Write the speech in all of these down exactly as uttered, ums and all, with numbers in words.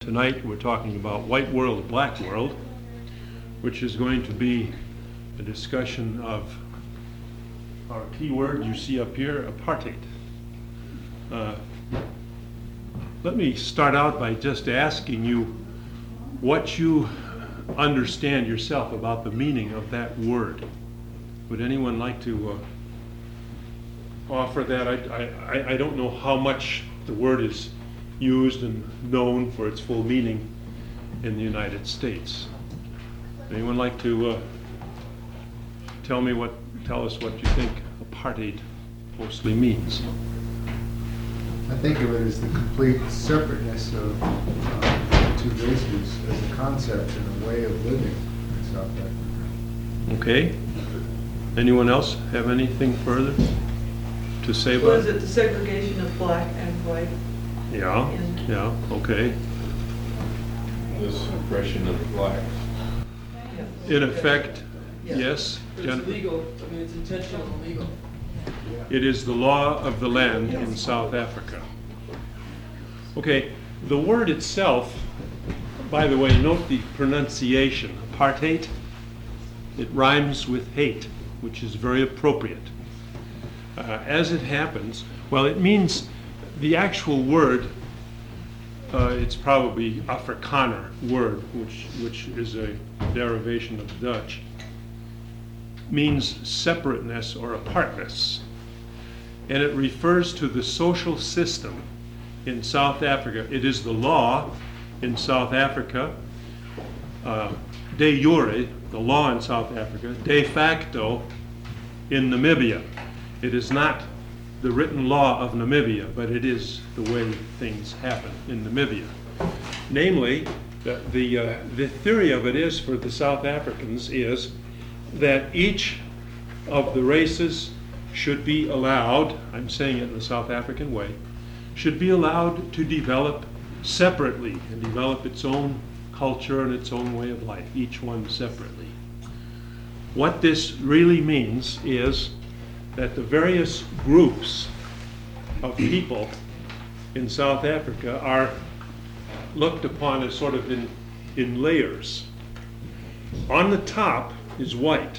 tonight we're talking about white world, black world, which is going to be a discussion of our key word you see up here, apartheid. Uh, let me start out by just asking you what you understand yourself about the meaning of that word. Would anyone like to uh, offer that? I, I, I don't know how much the word is used and known for its full meaning in the United States. Anyone like to uh, tell me what, tell us what you think apartheid mostly means? I think of it as the complete separateness of uh, two races as a concept and a way of living in South Africa. Okay. Anyone else have anything further to say about What is it, the segregation of black and white? Yeah, And- yeah, okay. The suppression of the blacks. In effect, Yeah. yes, But Jen- it's legal, I mean, it's intentional and legal. it is the law of the land in South Africa. Okay, the word itself, by the way, note the pronunciation, apartheid. It rhymes with hate, which is very appropriate. Uh, as it happens, well, it means the actual word, uh, it's probably Afrikaner word, which, which is a derivation of Dutch, means separateness or apartness. And it refers to the social system in South Africa. It is the law in South Africa, uh, de jure, the law in South Africa, de facto in Namibia. It is not the written law of Namibia, but it is the way things happen in Namibia. Namely, the, the, uh, the theory of it is for the South Africans is that each of the races should be allowed, I'm saying it in the South African way, should be allowed to develop separately and develop its own culture and its own way of life, each one separately. What this really means is that the various groups of people in South Africa are looked upon as sort of in, in layers. On the top is white.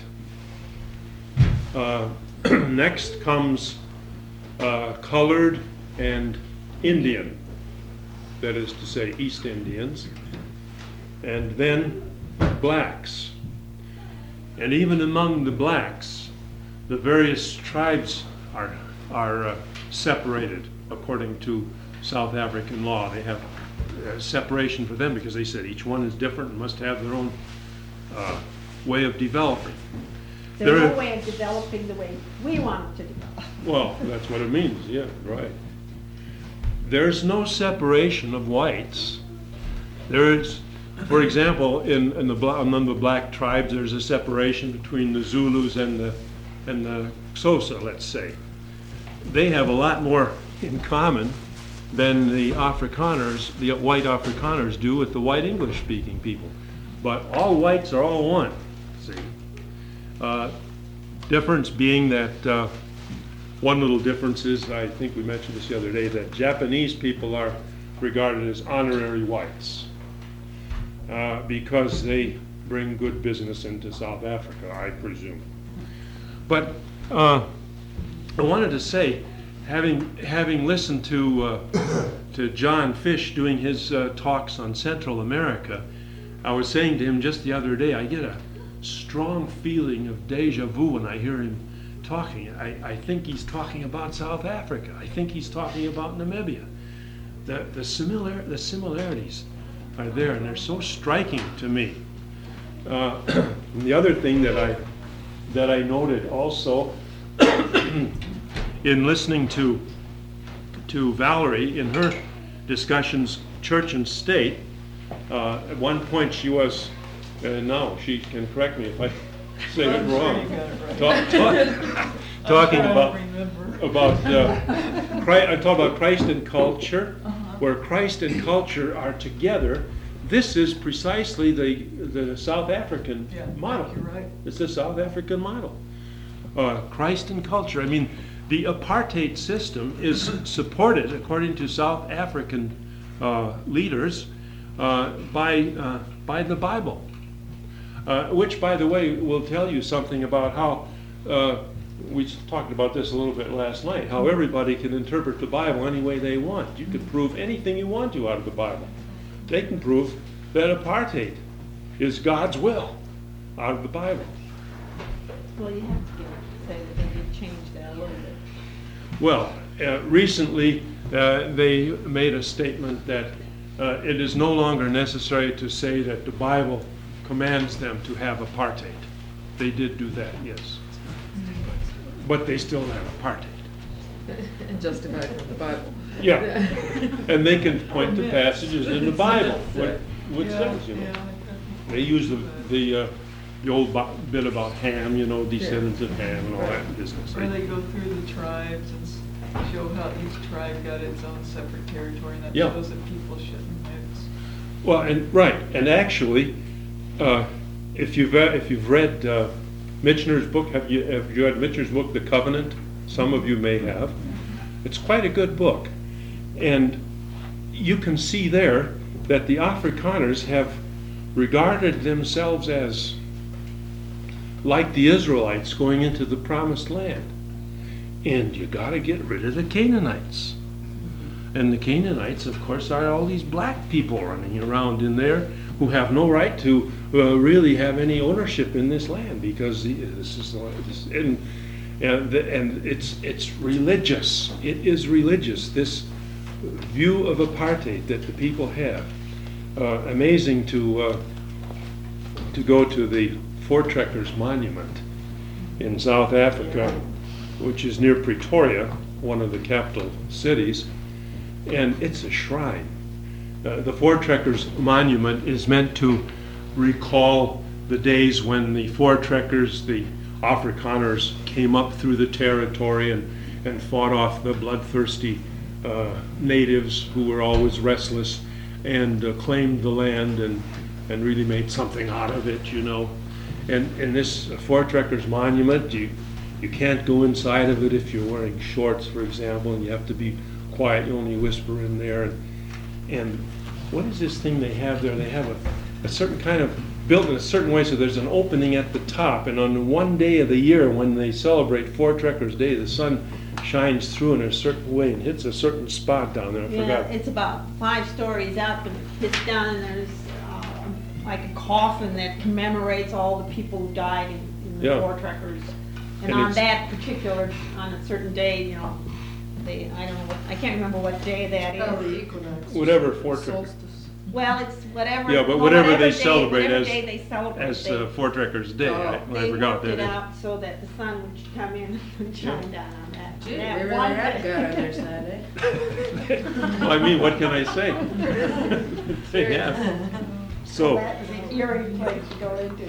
Uh, next comes uh, colored and Indian, that is to say East Indians, and then blacks. And even among the blacks, the various tribes are, are uh, separated according to South African law. They have uh, separation for them because they said each one is different and must have their own uh, way of developing. There's There no are- way of developing the way we want it to develop. Well, that's what it means, yeah, right. There's no separation of whites. There is, for example, in, in the bla- among the black tribes, there's a separation between the Zulus and the and the Xhosa, let's say. They have a lot more in common than the Afrikaners, the white Afrikaners do with the white English-speaking people. But all whites are all one, see. Uh, difference being that uh, one little difference is, I think we mentioned this the other day, that Japanese people are regarded as honorary whites uh, because they bring good business into South Africa, I presume. But uh, I wanted to say, having having listened to uh, to John Fish doing his uh, talks on Central America, I was saying to him just the other day, I get a strong feeling of deja vu when I hear him talking. I, I think he's talking about South Africa. I think he's talking about Namibia. The the similar the similarities are there, and they're so striking to me. Uh, and the other thing that I that I noted also in listening to to Valerie in her discussions, church and state. Uh, at one point, she was, uh, no, she can correct me if I say it I'm sure wrong. you got it right. Talk, talk, talking I don't about remember. about uh, Christ, I talk about Christ and culture, Uh-huh. where Christ and culture are together. This is precisely the the South African Yeah, model. you're right. It's the South African model. Uh, Christ and culture. I mean, the apartheid system is supported, according to South African uh, leaders, uh, by, uh, by the Bible. Uh, which, by the way, will tell you something about how, uh, we talked about this a little bit last night, how everybody can interpret the Bible any way they want. You can prove anything you want to out of the Bible. They can prove that apartheid is God's will out of the Bible. Well, you have to give, say that they did change that a little bit. Well, uh, recently uh, they made a statement that uh, it is no longer necessary to say that the Bible commands them to have apartheid. They did do that, yes. But they still have apartheid. And justified from the Bible. Yeah, and they can point to passages in the Bible, what, what Yeah, says, you know. yeah. They use the, the, uh, the old bo- bit about Ham, you know, descendants of Ham and all that business. Or they go through the tribes and s- show how each tribe got its own separate territory, and that Yeah. shows that people shouldn't mix. Well, and, right, and actually, uh, if you've, uh, if you've read uh, Michener's book, have you, have you read Michener's book, The Covenant? Some of you may have. It's quite a good book. And you can see there that the Afrikaners have regarded themselves as like the Israelites going into the promised land. And you got to get rid of the Canaanites. And the Canaanites, of course, are all these black people running around in there who have no right to uh, really have any ownership in this land, because the- this is this, and and, the, and it's it's religious. It is religious. This view of apartheid that the people have. Uh, amazing to uh, to go to the Voortrekkers Monument in South Africa, which is near Pretoria, one of the capital cities, and it's a shrine. Uh, the Voortrekkers Monument is meant to recall the days when the Voortrekkers, the Afrikaners, came up through the territory and, and fought off the bloodthirsty uh, natives who were always restless, and uh, claimed the land and, and really made something out of it, you know. And in this Voortrekkers Monument, you, you can't go inside of it if you're wearing shorts, for example, and you have to be quiet. You only whisper in there. And, and what is this thing they have there? They have a, a certain kind of, built in a certain way, so there's an opening at the top, and on one day of the year when they celebrate Voortrekkers Day, the sun shines through in a certain way and hits a certain spot down there. I Yeah, forgot. it's about five stories up and it hits down, and there's uh, like a coffin that commemorates all the people who died in, in the Yeah. Voortrekkers. And, And on it's- that particular, on a certain day, you know, they, I don't know, what I can't remember what day that is. Oh, the equinox. Whatever Voortrekker. Solstice. Well, it's whatever. Yeah, but well, whatever they day- celebrate whatever as, day they celebrate, as they- uh, Voortrekkers Day. Oh, I, I They forgot worked it that. out so that the sun would come in and shine down on that. Gee, that we really one had day. God on their side, eh? Well, I mean, what can I say? They have. So, That is an eerie place to go into.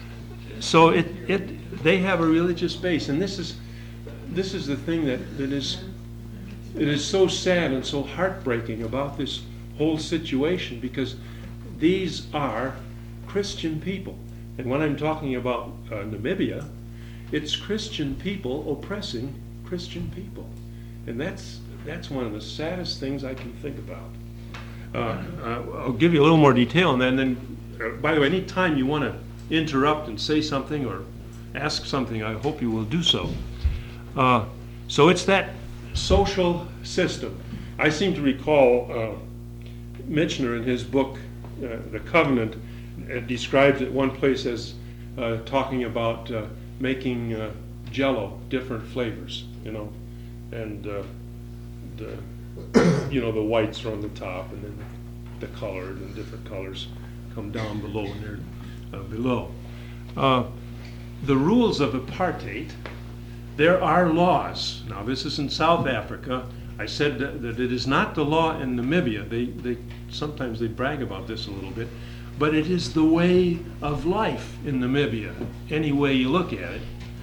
so it, it, they have a religious base, and this is, this is the thing that, that is, it is so sad and so heartbreaking about this whole situation, because these are Christian people. And when I'm talking about uh, Namibia, it's Christian people oppressing Christian people. And that's, that's one of the saddest things I can think about. Uh, uh, I'll give you a little more detail on that, and then, uh, by the way, anytime you want to interrupt and say something or ask something, I hope you will do so. Uh, so it's that social system. I seem to recall uh, Michener in his book, uh, The Covenant, uh, describes it one place as uh, talking about uh, making uh, Jell-O different flavors, you know, and uh, the you know, the whites are on the top, and then the colored and different colors come down below, and they're uh, below. Uh, the rules of apartheid, there are laws. Now, this is in South Africa. I said that, that it is not the law in Namibia. They, they sometimes they brag about this a little bit, but it is the way of life in Namibia, any way you look at it.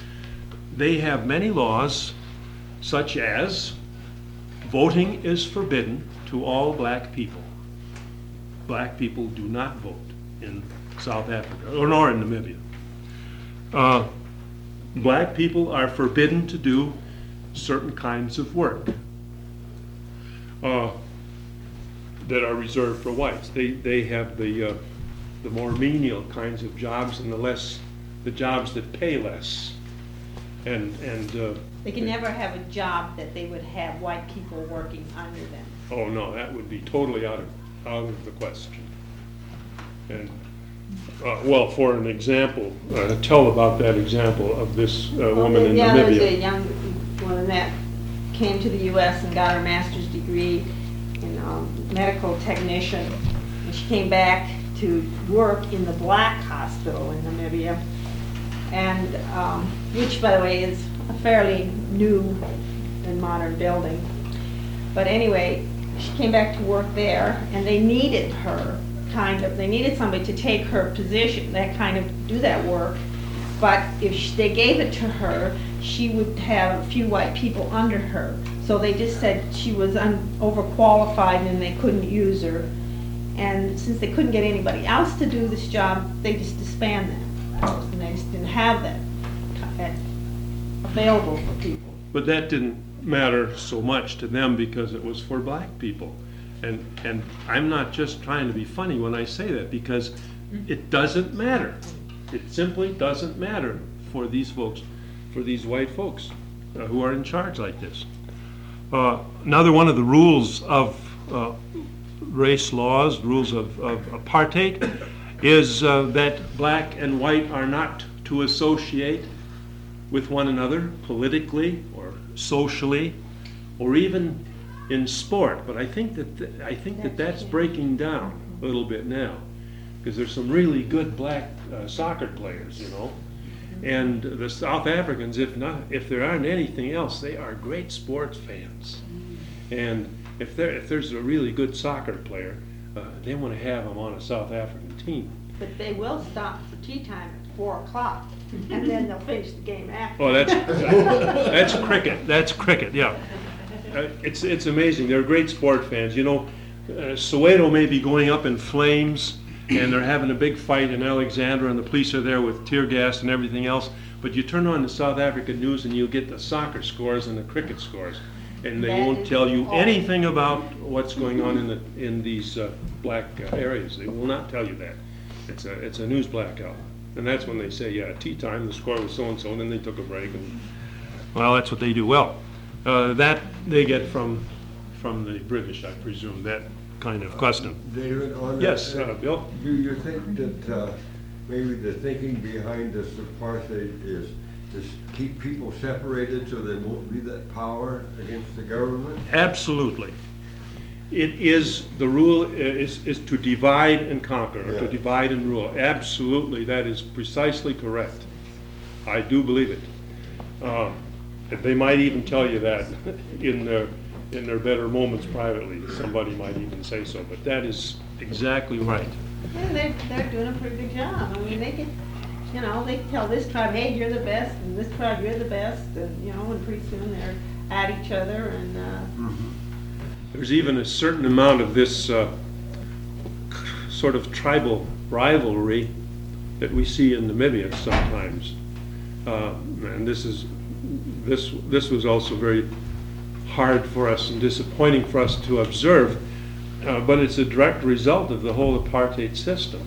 They have many laws, such as voting is forbidden to all black people. Black people do not vote in South Africa, or nor in Namibia. Uh, black people are forbidden to do certain kinds of work. Uh, that are reserved for whites. They, they have the, uh, the more menial kinds of jobs and the less, the jobs that pay less. And, and, uh, They can never have a job that they would have white people working under them. oh no, that would be totally out of, out of the question. And, uh, well, for an example, uh, tell about that example of this uh, woman in Yeah, there's a Namibia. young woman that came to the U S and got her master's degree in um, medical technician. And she came back to work in the black hospital in Namibia. And, um, which, by the way, is a fairly new and modern building. But anyway, she came back to work there, and they needed her, kind of, they needed somebody to take her position, that kind of, do that work. But if sh- they gave it to her, she would have a few white people under her. So they just said she was un- overqualified and they couldn't use her. And since they couldn't get anybody else to do this job, they just disbanded them. And they just didn't have that, that available for people. But that didn't matter so much to them because it was for black people. And, and I'm not just trying to be funny when I say that, because it doesn't matter. It simply doesn't matter for these folks, for these white folks uh, who are in charge like this. Uh, Another one of the rules of uh, race laws, rules of, of apartheid, is uh, that black and white are not to associate with one another politically or socially or even in sport. But I think that th- I think that that's breaking down a little bit now, because there's some really good black uh, soccer players, you know. And the South Africans, if not, if there aren't anything else, they are great sports fans. And if there if there's a really good soccer player, uh, they want to have him on a South African team. But they will stop for tea time at four o'clock, and then they'll finish the game after. Oh, that's that's cricket. That's cricket. Yeah, uh, it's it's amazing. They're great sport fans. You know, uh, Soweto may be going up in flames, and they're having a big fight in Alexandra, and the police are there with tear gas and everything else. But you turn on the South African news, and you'll get the soccer scores and the cricket scores, and they That won't is tell you all. anything about what's going on in the in these uh, black uh, areas. They will not tell you that. It's a it's a news blackout. And that's when they say, yeah, tea time, the score was so-and-so, and then they took a break, and, well, that's what they do well. Uh, that they get from, from the British, I presume, that kind of custom. David, on that. Yes, uh, Bill? Do you think that uh, maybe the thinking behind this apartheid is to keep people separated so they won't be that power against the government? Absolutely. It is, the rule is, is to divide and conquer, or to Yeah. divide and rule. Absolutely, that is precisely correct. I do believe it. Uh, and they might even tell you that in their, in their better moments privately. Somebody might even say so, but that is exactly right. And they're, they're doing a pretty good job. I mean, they can, you know, they tell this tribe, hey, you're the best, and this tribe, you're the best, and, you know, and pretty soon they're at each other, and, uh, There's even a certain amount of this uh, sort of tribal rivalry that we see in Namibia sometimes. Uh, and this is this this was also very hard for us and disappointing for us to observe, uh, but it's a direct result of the whole apartheid system.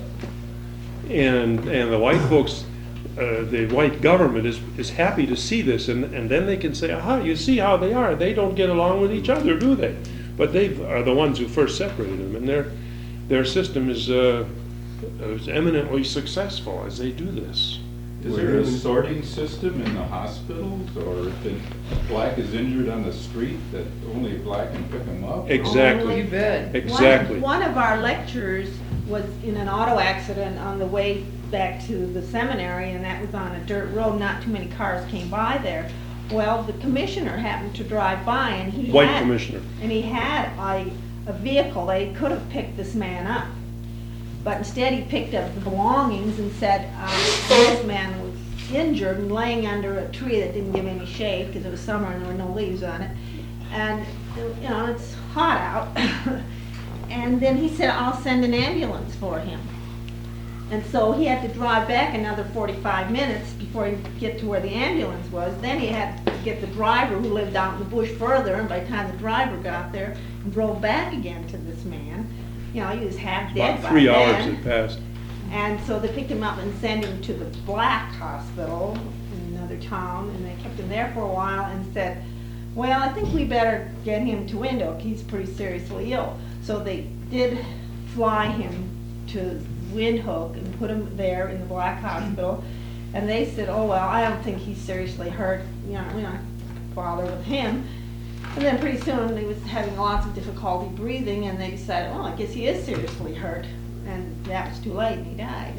And and the white folks, uh, the white government is is happy to see this, and and then they can say, aha, you see how they are. They don't get along with each other, do they? But they are the ones who first separated them, and their their system is uh, is eminently successful as they do this. Is there a sorting system in the hospitals, or if a black is injured on the street, that only a black can pick him up? Exactly. You bet. Exactly. One, one of our lecturers was in an auto accident on the way back to the seminary, and that was on a dirt road. Not too many cars came by there. Well, the commissioner happened to drive by, and he White had, commissioner. and he had a, a vehicle. They could have picked this man up, but instead he picked up the belongings and said uh, this man was injured and laying under a tree that didn't give any shade because it was summer and there were no leaves on it, and you know it's hot out. And then he said, I'll send an ambulance for him. And so he had to drive back another forty-five minutes before he could get to where the ambulance was. Then he had to get the driver who lived out in the bush further, and by the time the driver got there and drove back again to this man, you know, he was half dead About by three hours then. had passed. And so they picked him up and sent him to the Black Hospital in another town, and they kept him there for a while and said, well, I think we better get him to Windhoek, he's pretty seriously ill. So they did fly him to Windhoek and put him there in the Black Hospital, and they said, oh, well, I don't think he's seriously hurt, you know, we're not bother with him. And then pretty soon he was having lots of difficulty breathing, and they decided, well, I guess he is seriously hurt. And that was too late, and he died.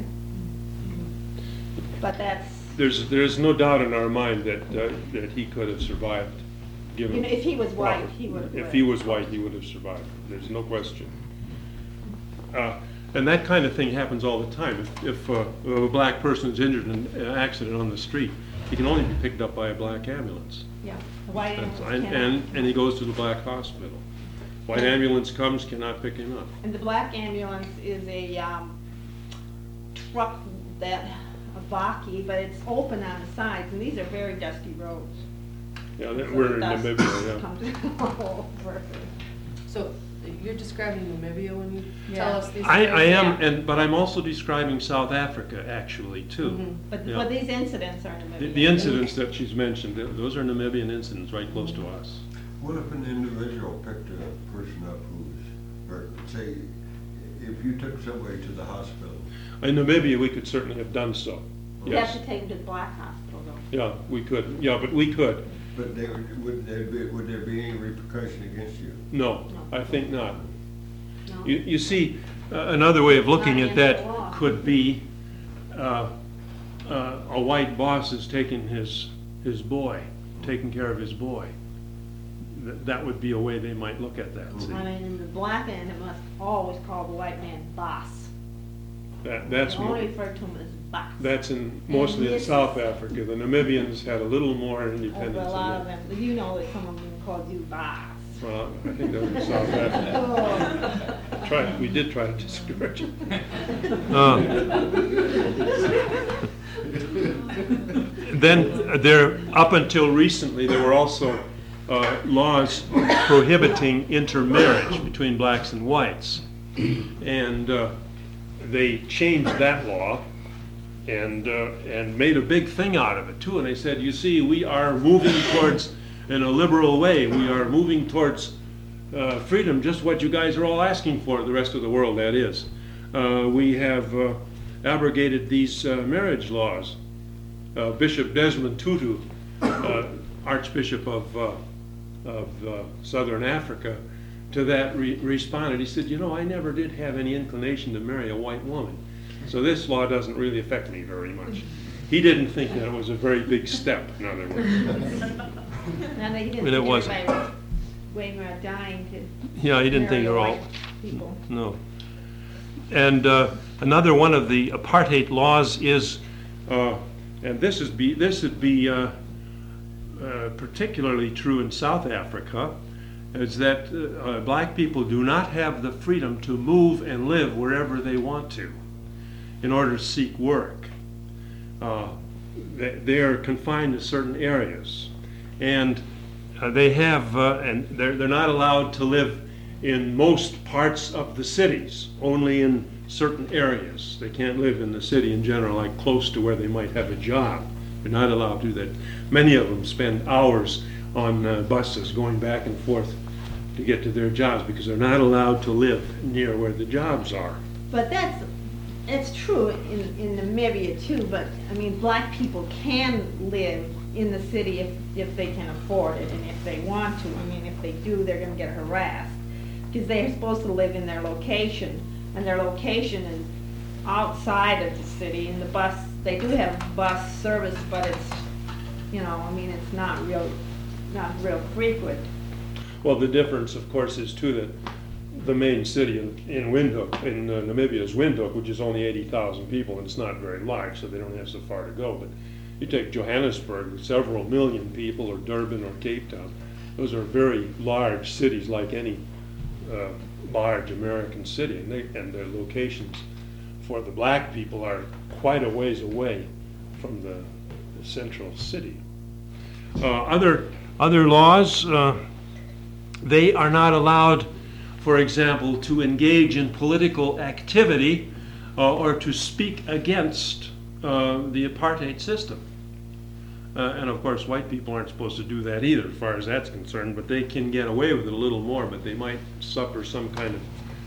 But that's, There's, there's no doubt in our mind that, uh, that he could have survived, given. you know, if he was white, Well, he would have. If he was white, he would have survived, there's no question. Uh, And that kind of thing happens all the time. If, if uh, a black person is injured in an accident on the street, he can only be picked up by a black ambulance. Yeah, the white That's- ambulance And, cannot. and, and he goes to the black hospital. White ambulance comes, cannot pick him up. And the black ambulance is a, um, truck that, a Vaki, but it's open on the sides, and these are very dusty roads. Yeah, that- So we're in dust Namibia, yeah. comes all over. So you're describing Namibia when you Yeah. tell us these I, stories? I am, Yeah. and, but I'm also describing South Africa, actually, too. Mhm. But, Yeah. but these incidents are Namibian. The the incidents that she's mentioned, th- those are Namibian incidents right close to us. What if an individual picked a person up who's, or say, if you took somebody to the hospital? In Namibia, we could certainly have done so, You have yes. to take him to the black hospital, though. Yeah, we could, yeah, but we could. But they, would would there be, would there be any repercussion against you? No, No. I think not. No? You, you see, uh, another way of looking Not at that against the law. could be, uh, uh, a white boss is taking his, his boy, taking care of his boy. Th- That would be a way they might look at that, see? I mean, in the black end, it must always call the white man boss. That, that's, They only mo- refer to him as boss. that's in, mostly in this- South Africa. The Namibians had a little more Oh, independence but a than lot of that. them, you know that some of them called you boss. Well, I think that was in South Africa. Oh. Tried, we did try to discourage it. Uh, Then there, up until recently, there were also uh, laws prohibiting intermarriage between blacks and whites. And uh, they changed that law and, uh, and made a big thing out of it too. And they said, you see, we are moving towards, in a liberal way, we are moving towards uh, freedom, just what you guys are all asking for, the rest of the world, that is. Uh, we have uh, abrogated these uh, marriage laws. Uh, Bishop Desmond Tutu, uh, Archbishop of, uh, of uh, Southern Africa, to that re- responded. He said, you know, I never did have any inclination to marry a white woman, so this law doesn't really affect me very much. He didn't think that it was a very big step, in other words. And they didn't And it think wasn't. everybody was way more dying to Yeah, he didn't think marry they were all, white people. no. And uh, another one of the apartheid laws is, uh, and this is be this would be uh, uh, particularly true in South Africa, is that uh, uh, black people do not have the freedom to move and live wherever they want to in order to seek work. Uh, they, they are confined to certain areas, and uh, they have, uh, and they're, they're not allowed to live in most parts of the cities, only in certain areas. They can't live in the city in general, like close to where they might have a job. They're not allowed to do that. Many of them spend hours on uh, buses going back and forth to get to their jobs because they're not allowed to live near where the jobs are. But that's, it's true in, in Namibia too, but, I mean, black people can live in the city if, if they can afford it and if they want to. I mean, if they do, they're gonna get harassed. Because they're supposed to live in their location, and their location is outside of the city, and the bus, they do have bus service, but it's, you know, I mean, it's not real, not real frequent. Well, the difference, of course, is too that the main city in, in Windhoek, in uh, Namibia is Windhoek, which is only eighty thousand people, and it's not very large, so they don't have so far to go. But you take Johannesburg with several million people, or Durban or Cape Town, those are very large cities like any uh, large American city, and, they, and their locations for the black people are quite a ways away from the, the central city. Uh, other, other laws, uh, they are not allowed, for example, to engage in political activity uh, or to speak against uh, the apartheid system. Uh, and of course, white people aren't supposed to do that either, as far as that's concerned, but they can get away with it a little more, but they might suffer some kind of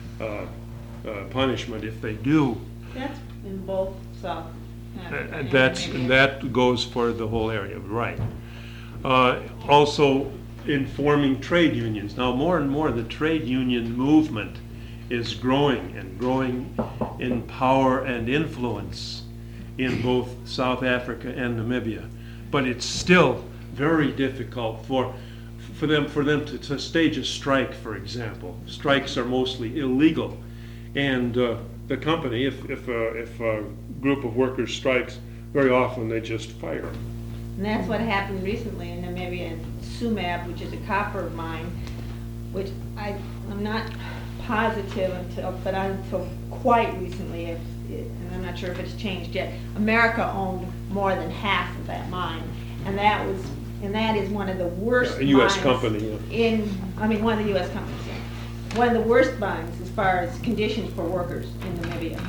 uh, uh, punishment if they do. That's in both South Africa. And that's, and that goes for the whole area, right. Uh, also, in forming trade unions. Now, more and more, the trade union movement is growing and growing in power and influence in both South Africa and Namibia. But it's still very difficult for for them for them to, to stage a strike, for example. Strikes are mostly illegal, and uh, the company, if if, uh, if a group of workers strikes, very often they just fire them. And that's what happened recently in Namibia, in Sumab, which is a copper mine, which I, I'm not positive until, but until quite recently, if, and I'm not sure if it's changed yet, America owned more than half of that mine. And that was, and that is one of the worst Yeah, a U S mines company, yeah. in, I mean, one of the U S companies, yeah. One of the worst mines as far as conditions for workers in Namibia.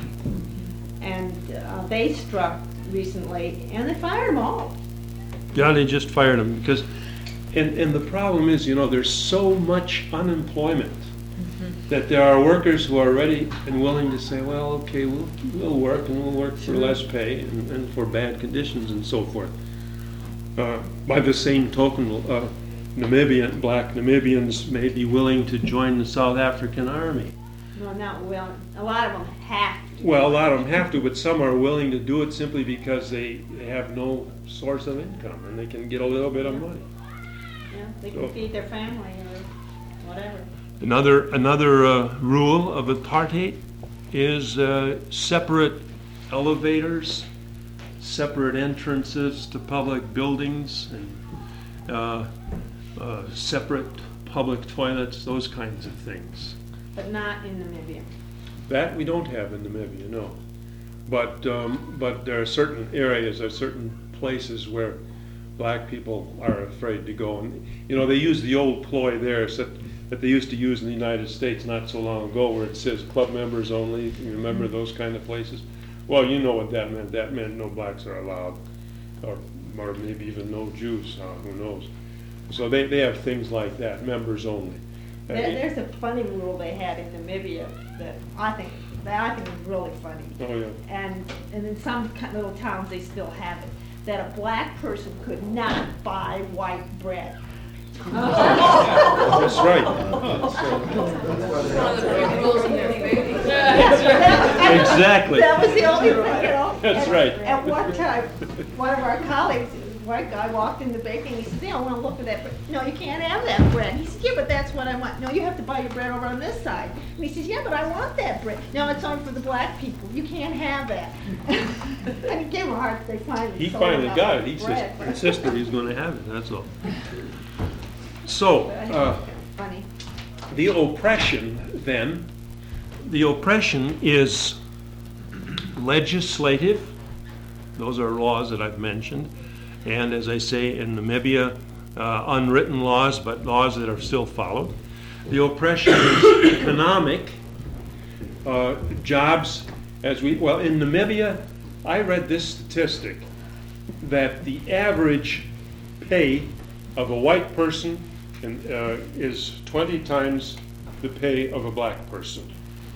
And uh, they struck recently, and they fired them all. Yeah, they just fired them because, and, and the problem is, you know, there's so much unemployment that there are workers who are ready and willing to say, well, okay, we'll, we'll work and we'll work for less pay and, and for bad conditions and so forth. Uh, by the same token, uh, Namibian, black Namibians may be willing to join the South African army. No, not well, a lot of them have to. Well, a lot of them have to, but some are willing to do it simply because they, they have no source of income and they can get a little bit of money. Yeah, they So- can feed their family or whatever. Another, another uh, rule of apartheid is uh, separate elevators, separate entrances to public buildings, and uh, uh, separate public toilets, those kinds of things. But not in Namibia. That we don't have in Namibia, no. But, um, but there are certain areas, there are certain places where black people are afraid to go. And, you know, they use the old ploy there that, that they used to use in the United States not so long ago, where it says club members only. You remember those kind of places? Well, you know what that meant. That meant no blacks are allowed, or, or maybe even no Jews, uh, who knows. So they, they have things like that, members only. Uh, There, there's a funny rule they had in Namibia that I think, that I think is really funny. Oh, yeah. And, and in some ki- little towns, they still have it, that a black person could not buy white bread. That's right. One of the big rules in their baby. Exactly. That was the only thing, you know? That's And right. At one time, one of our colleagues, a white guy, walked in the bakery and he said, "Yeah, I want to look at that bread." "No, you can't have that bread." He said, "Yeah, but that's what I want." "No, you have to buy your bread over on this side." And he says, "Yeah, but I want that bread." "No, it's only for the black people. You can't have that." And he gave him a hard, they finally He sold him finally out got it. the He just bread. insisted he's going to have it, that's all. So, But I think uh, it's kind of funny. the oppression, then, the oppression is legislative. Those are laws that I've mentioned. And as I say, in Namibia, uh, unwritten laws, but laws that are still followed. The oppression is economic. Uh, jobs, as we, well, in Namibia, I read this statistic, that the average pay of a white person in, uh, is twenty times the pay of a black person.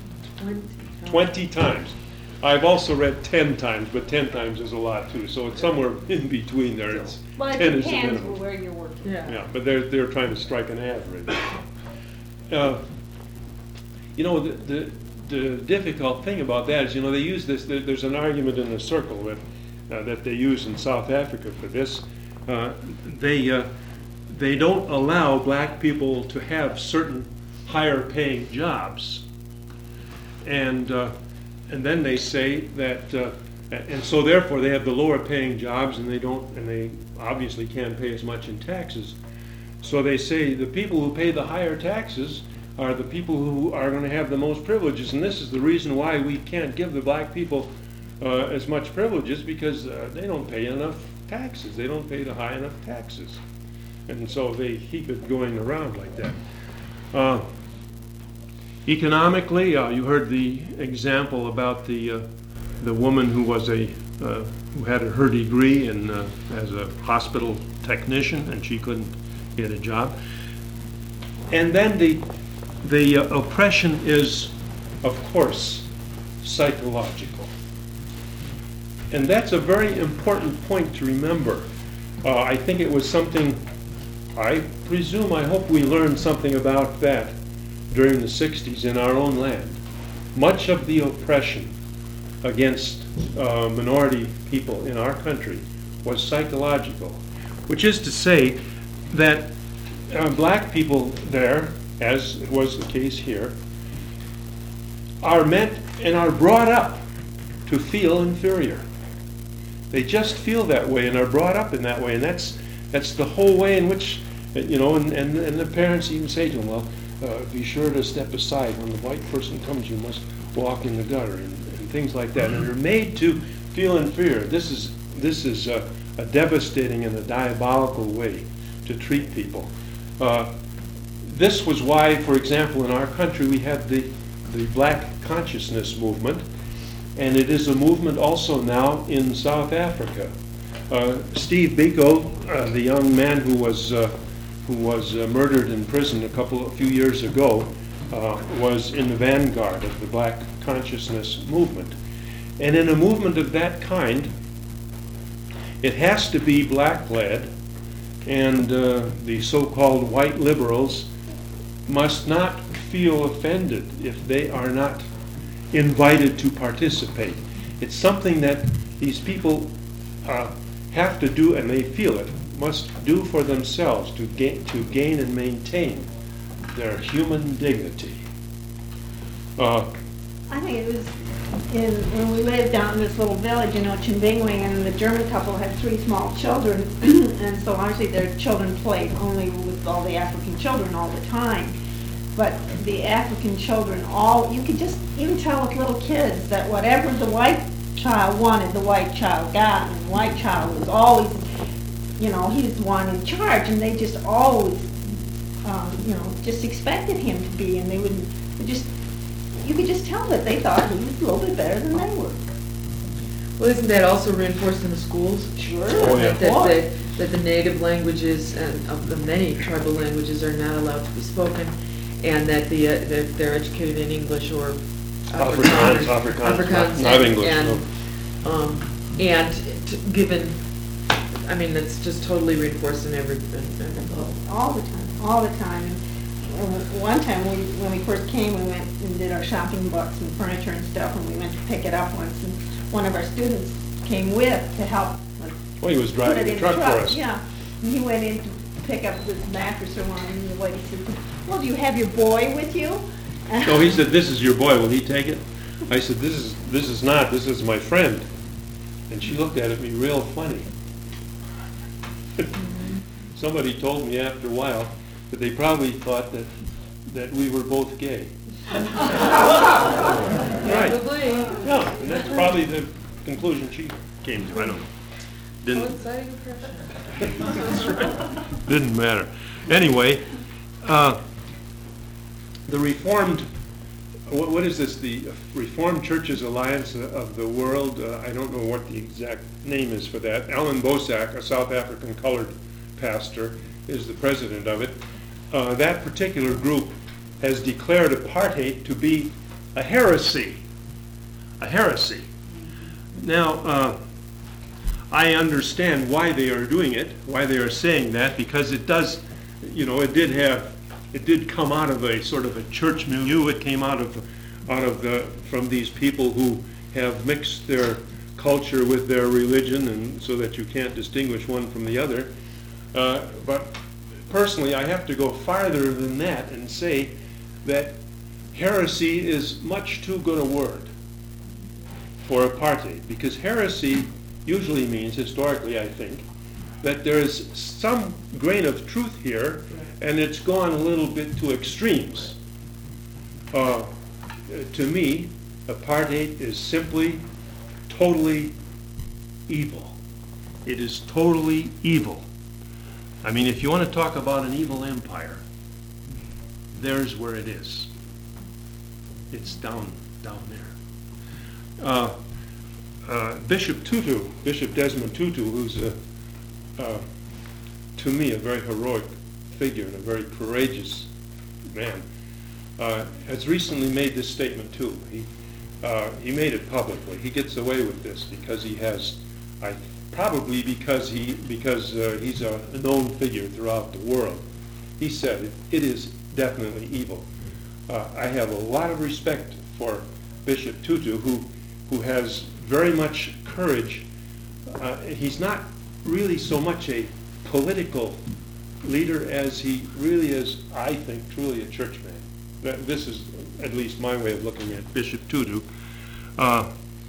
twenty times. I've also read ten times, but ten times is a lot too, so it's somewhere in between there. It's Well, it ten is the depends minimum. where you're working. Yeah, but they're, they're trying to strike an average. Uh, You know, the, the, the difficult thing about that is, you know, they use this, there- there's an argument in the circle that, uh, that they use in South Africa for this. Uh, They, uh, they don't allow black people to have certain higher paying jobs. And, uh, and then they say that, uh, and so therefore they have the lower paying jobs and they don't, and they obviously can't pay as much in taxes. So they say the people who pay the higher taxes are the people who are going to have the most privileges, and this is the reason why we can't give the black people uh, as much privileges, because uh, they don't pay enough taxes. They don't pay the high enough taxes, and so they keep it going around like that. Uh, economically, uh, you heard the example about the uh, the woman who was a uh, who had her degree in uh, as a hospital technician, and she couldn't get a job. And then the the uh, oppression is, of course, psychological. And that's a very important point to remember. Uh, I think it was something, I presume, I hope we learned something about that during the sixties in our own land. Much of the oppression against uh, minority people in our country was psychological, which is to say that uh, black people there, as was the case here, are meant and are brought up to feel inferior. They just feel that way and are brought up in that way, and that's that's the whole way in which, you know, and, and, and the parents even say to them, well, uh, be sure to step aside. When the white person comes, you must walk in the gutter, and, and things like that. And they're made to feel inferior. This is, this is a, a devastating and a diabolical way to treat people. Uh, this was why, for example, in our country we had the, the Black Consciousness movement, and it is a movement also now in South Africa. Uh, Steve Biko, uh, the young man who was uh, who was uh, murdered in prison a couple, a few years ago, uh, was in the vanguard of the Black Consciousness movement. And in a movement of that kind, it has to be black-led, and uh, the so-called white liberals must not feel offended if they are not invited to participate. It's something that these people uh, have to do, and they feel it, must do for themselves to gain, to gain and maintain their human dignity. Uh, I think it was in, when we lived down in this little village, you know, Chimbingwing, and the German couple had three small children, and so obviously their children played only with all the African children all the time. But the African children, all, you could just even tell with little kids that whatever the white child wanted, the white child got, and the white child was always, you know, he was the one in charge, and they just always, um, you know, just expected him to be, and they wouldn't, they just, you could just tell that they thought he was a little bit better than they were. Well, isn't that also reinforced in the schools? Sure. Oh, yeah. That, that, that, that the native languages and of the many tribal languages are not allowed to be spoken, and that the, uh, that they're educated in English or Afrikaans, Afrikaans, Afrikaans, not and- English, and, no. Um, and t- given, I mean, that's just totally reinforced in every, in every level. All the time, all the time. And uh, one time, we, when we first came, we went and did our shopping bucks and furniture and stuff, and we went to pick it up once, and one of our students came with to help. like, Well, he was put driving it the in truck for us. Yeah, and he went in to pick up this mattress or one, and the lady said, well, do you have your boy with you? No, he said, this is your boy, will he take it? I said, this is, this is not, this is my friend. And she looked at me real funny. Somebody told me after a while that they probably thought that, that we were both gay. Right. Probably. Yeah, and that's probably the conclusion she came to, I don't know. Didn't, Coinciding impression. That's right. Didn't matter. Anyway, uh, the Reformed, what, what is this? The Reformed Churches Alliance of the World. Uh, I don't know what the exact name is for that. Alan Bosak, a South African colored pastor, is the president of it. Uh, that particular group has declared apartheid to be a heresy. A heresy. Now, uh, I understand why they are doing it, why they are saying that, because it does, you know, it did have, it did come out of a sort of a church milieu. It came out of, out of the, from these people who have mixed their culture with their religion, and so that you can't distinguish one from the other. Uh, but personally, I have to go farther than that and say that heresy is much too good a word for apartheid, because heresy usually means, historically I think, that there is some grain of truth here, and it's gone a little bit to extremes. Uh, to me, apartheid is simply, totally evil. It is totally evil. I mean, if you want to talk about an evil empire, there's where it is. It's down, down there. Uh, uh, Bishop Tutu, Bishop Desmond Tutu, who's a, uh, to me a very heroic figure and a very courageous man, uh, has recently made this statement too. He uh, he made it publicly. He gets away with this because he has, I probably because he because uh, he's a known figure throughout the world. He said it, it is definitely evil. Uh, I have a lot of respect for Bishop Tutu, who who has very much courage. Uh, he's not really so much a political leader as he really is, I think, truly a churchman. That, this is at least my way of looking at Bishop Tutu. Uh,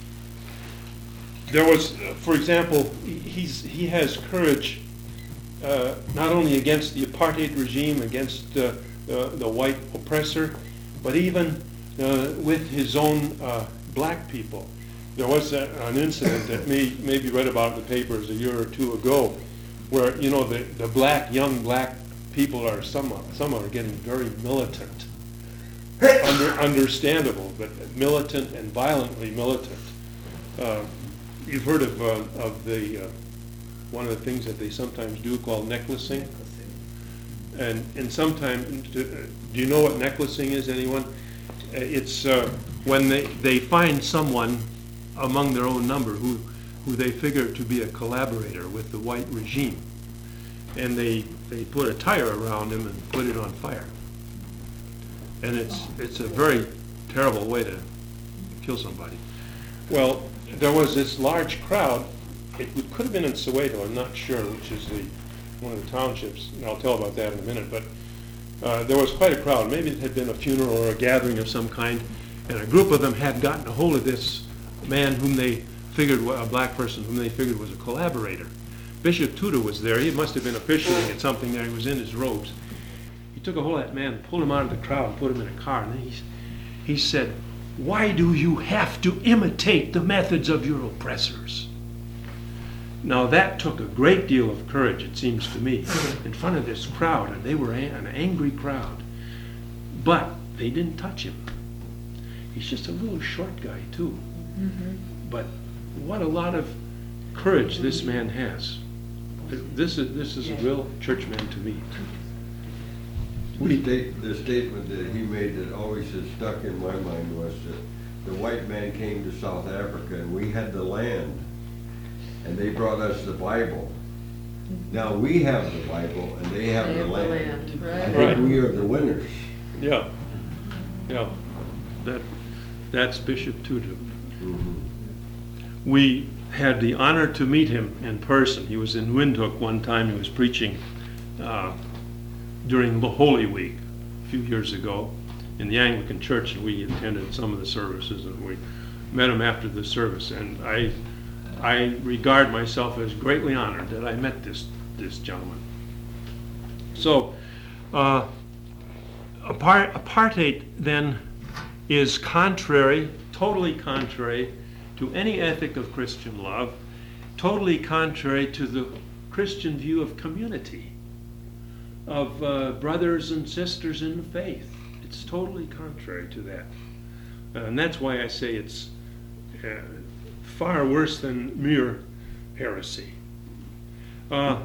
there was, uh, for example, he's he has courage uh, not only against the apartheid regime, against uh, the, the white oppressor, but even uh, with his own uh, black people. There was a, an incident that may, may be read about in the papers a year or two ago, where, you know, the, the black, young black people are, some, some are getting very militant. Under, understandable, but militant and violently militant. Uh, you've heard of, uh, of the, uh, one of the things that they sometimes do called necklacing? And, and sometimes, do you know what necklacing is, anyone? It's uh, when they, they find someone among their own number who, who they figure to be a collaborator with the white regime. And they, they put a tire around him and put it on fire. And it's, it's a very terrible way to kill somebody. Well, there was this large crowd. It could have been in Soweto, I'm not sure, which is the one of the townships, and I'll tell about that in a minute, but uh, there was quite a crowd. Maybe it had been a funeral or a gathering of some kind, and a group of them had gotten a hold of this man whom they figured, a black person whom they figured was a collaborator. Bishop Tutu was there. He must have been officiating at something there. He was in his robes. He took a hold of that man, pulled him out of the crowd, and put him in a car, and then he, he said, "Why do you have to imitate the methods of your oppressors?" Now that took a great deal of courage, it seems to me, in front of this crowd, and they were a- an angry crowd. But they didn't touch him. He's just a little short guy, too. Mm-hmm. But what a lot of courage this man has. This is, this is a real churchman to me. The state, the statement that he made that always has stuck in my mind was that the white man came to South Africa and we had the land, and they brought us the Bible. Now we have the Bible and they have They the have the land. land, I right? Right. think we are the winners. Yeah, yeah. That, that's Bishop Tutu. Mhm. We had the honor to meet him in person. He was in Windhoek one time. He was preaching uh, during the Holy Week a few years ago in the Anglican Church, and we attended some of the services, and we met him after the service. And I, I regard myself as greatly honored that I met this this gentleman. So, uh, apart, apartheid then is contrary, totally contrary to any ethic of Christian love, totally contrary to the Christian view of community, of uh, brothers and sisters in the faith. It's totally contrary to that. Uh, and that's why I say it's uh, far worse than mere heresy. Uh,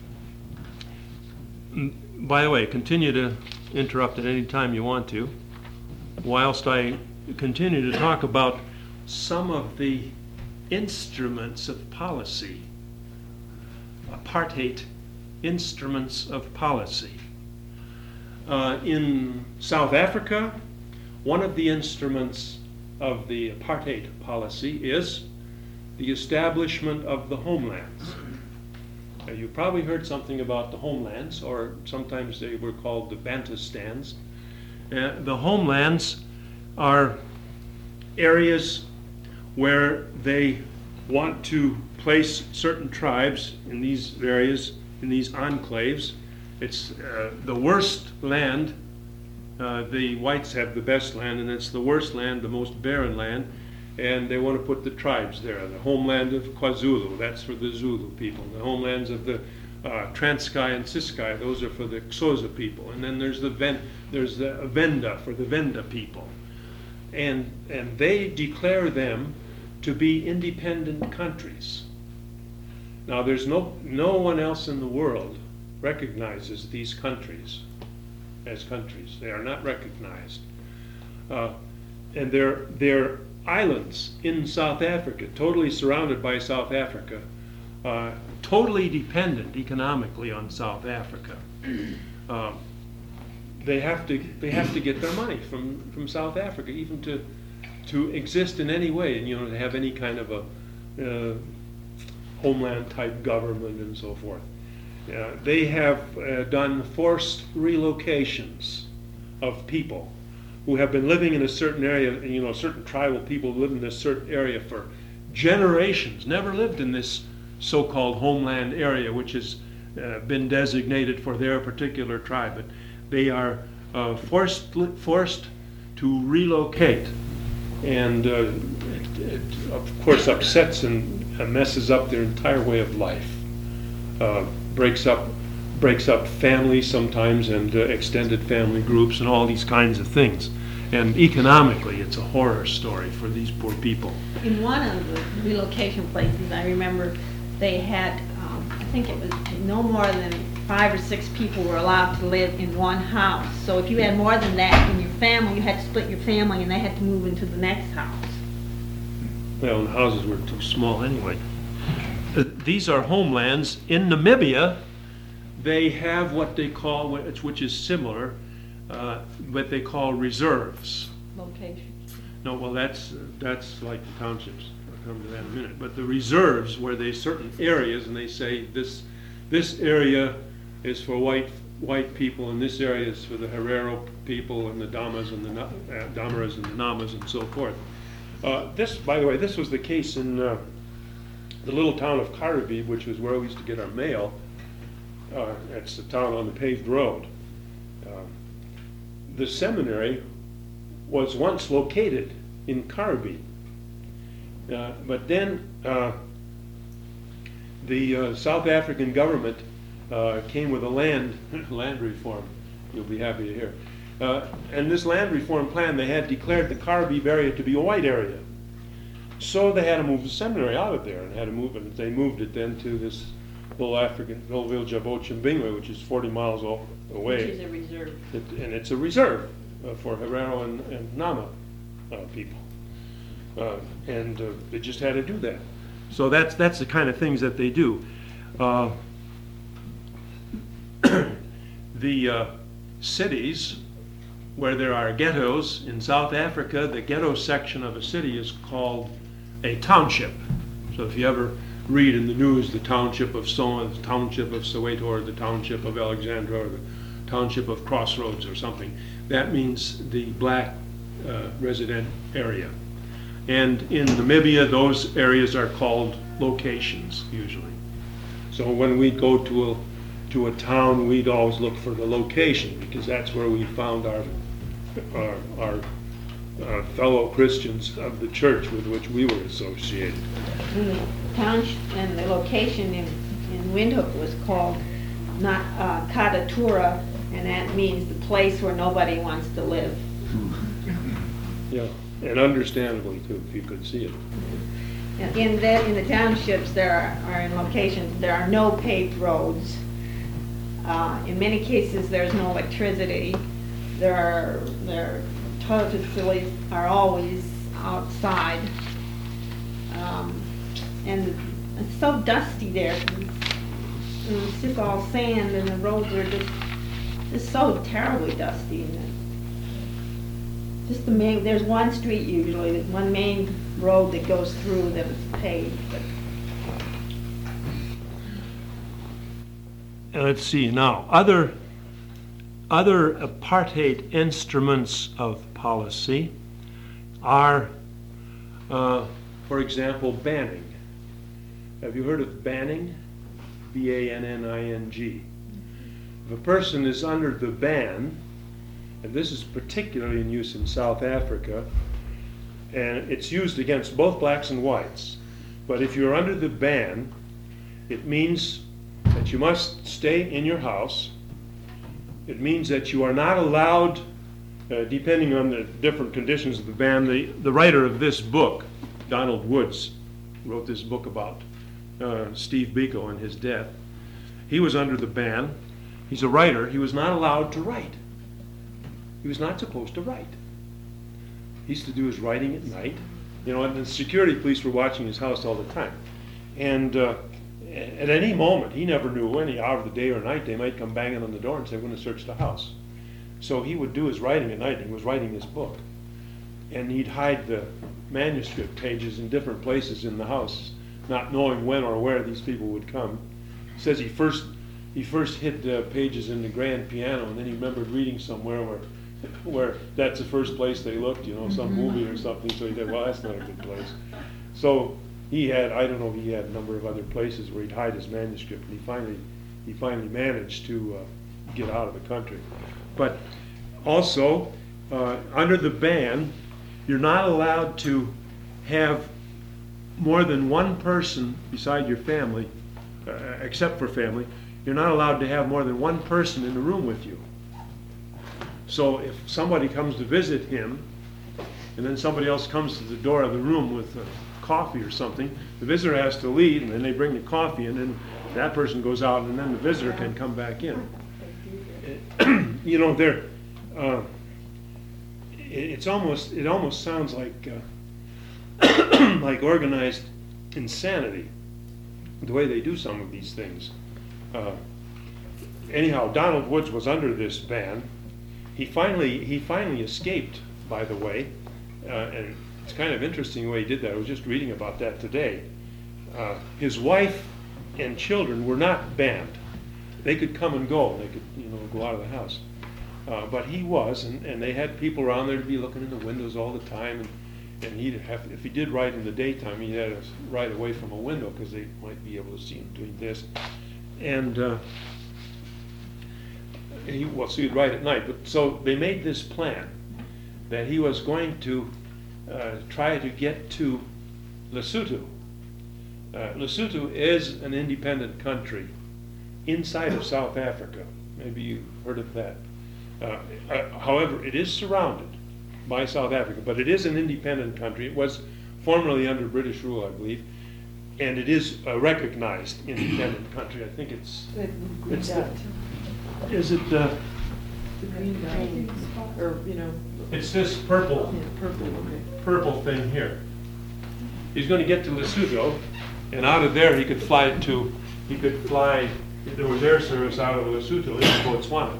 by the way, continue to interrupt at any time you want to, whilst I continue to talk about some of the instruments of policy, apartheid instruments of policy. Uh, in South Africa, one of the instruments of the apartheid policy is the establishment of the homelands. Now, you probably heard something about the homelands, or sometimes they were called the Bantustans. Uh, the homelands are areas where they want to place certain tribes in these areas, in these enclaves. It's uh, the worst land Uh, the whites have the best land, and it's the worst land, the most barren land, and they want to put the tribes there. The homeland of KwaZulu, that's for the Zulu people. The homelands of the uh, Transkei and Ciskei, those are for the Xhosa people. And then there's the Ven- there's the Venda for the Venda people, and and they declare them to be independent countries. Now, there's no no one else in the world recognizes these countries as countries. They are not recognized. Uh, and they're, they're islands in South Africa, totally surrounded by South Africa, uh, totally dependent economically on South Africa. Uh, they have to they have to get their money from, from South Africa, even to to exist in any way, and you know, to have any kind of a uh, homeland type government and so forth. Uh, they have uh, done forced relocations of people who have been living in a certain area, you know, certain tribal people live in this certain area for generations, never lived in this so-called homeland area, which has uh, been designated for their particular tribe. But they are uh, forced forced to relocate, and uh, it, it of course upsets and messes up their entire way of life. Uh, breaks up breaks up families sometimes, and uh, extended family groups, and all these kinds of things. And economically, it's a horror story for these poor people. In one of the relocation places, I remember they had, um, I think it was no more than five or six people were allowed to live in one house. So if you had more than that in your family, you had to split your family, and they had to move into the next house. Well, and the houses were too small anyway. Uh, These are homelands. In Namibia, they have what they call, which which is similar, uh, what they call reserves. Location. No, well, that's, that's like the townships. I'll come to that in a minute. But the reserves, where they certain areas, and they say this, this area is for white white people, and this area is for the Herero people, and the Damas and the Na- uh, Damaras and the Namas and so forth. Uh, this, by the way, this was the case in uh, the little town of Karibi, which was where we used to get our mail. Uh, it's the town on the paved road. Uh, the seminary was once located in Karibi, uh, but then uh, the uh, South African government uh, came with a land land reform. You'll be happy to hear. Uh, and this land reform plan, they had declared the Karibi area to be a white area. So they had to move the seminary out of there, and had to move it. They moved it then to this little African, little village of Ochimbingwe, which is forty miles off, away. Which is a reserve. It, and it's a reserve uh, for Herero and, and Nama uh, people. Uh, and uh, they just had to do that. So that's, that's the kind of things that they do. Uh, the uh, cities where there are ghettos in South Africa, the ghetto section of a city is called a township. So if you ever read in the news the township of Soma, the township of Soweto, or the township of Alexandra, or the township of Crossroads or something, that means the black uh, resident area. And in Namibia, those areas are called locations usually. So when we go to a to a town, we'd always look for the location, because that's where we found our our, our uh, fellow Christians of the church with which we were associated. And the township and the location in, in Windhoek was called not uh, Kadatura, and that means the place where nobody wants to live. Yeah, and understandably too, if you could see it. And in the, in the townships, there are, are in locations, there are no paved roads. Uh, in many cases, there's no electricity. There are, their toilet facilities are always outside. Um, and it's so dusty there. It's just all sand, and the roads are just, just so terribly dusty. And just the main, there's one street usually, there's one main road that goes through that is paved, but Uh, Let's see now, other, other apartheid instruments of policy are, uh, for example, banning. Have you heard of banning? B A N N I N G. If a person is under the ban, and this is particularly in use in South Africa, and it's used against both blacks and whites. But if you're under the ban, it means that you must stay in your house. It means that you are not allowed, uh, depending on the different conditions of the ban. The, the writer of this book, Donald Woods, wrote this book about uh, Steve Biko and his death. He was under the ban. He's a writer. He was not allowed to write. He was not supposed to write. He used to do his writing at night. You know, and the security police were watching his house all the time. And uh, at any moment, he never knew any hour of the day or night, they might come banging on the door and say, we're going to search the house. So he would do his writing at night, and he was writing his book. And he'd hide the manuscript pages in different places in the house, not knowing when or where these people would come. He says he first he first hid the pages in the grand piano, and then he remembered reading somewhere where where that's the first place they looked, you know, some movie or something. So he said, well, that's not a good place. So he had, I don't know, he had a number of other places where he'd hide his manuscript, and he finally he finally managed to uh, get out of the country. But also, uh, under the ban, you're not allowed to have more than one person beside your family, uh, except for family. You're not allowed to have more than one person in the room with you. So if somebody comes to visit him, and then somebody else comes to the door of the room with uh, coffee or something, the visitor has to leave, and then they bring the coffee, and then that person goes out, and then the visitor can come back in. You know, they're, uh, it, it's almost, it almost sounds like, uh, like organized insanity, the way they do some of these things. Uh, anyhow, Donald Woods was under this ban. He finally, he finally escaped, by the way, uh, and it's kind of interesting the way he did that. I was just reading about that today. Uh, his wife and children were not banned. They could come and go. They could, you know, go out of the house. Uh, but he was, and, and they had people around there to be looking in the windows all the time. And, and he'd have, if he did write in the daytime, he had to write away from a window because they might be able to see him doing this. And uh, he, well, so he'd write at night. But so they made this plan that he was going to uh, try to get to Lesotho. Uh, Lesotho is an independent country inside of South Africa. Maybe you've heard of that. Uh, uh, however, it is surrounded by South Africa, but it is an independent country. It was formerly under British rule, I believe, and it is a recognized independent country. I think it's, it's the, is it, uh, The green dot, or, you know, it's this purple, yeah, purple, okay. purple thing here. He's going to get to Lesotho, and out of there he could fly to, he could fly, if there was air service out of Lesotho into Botswana.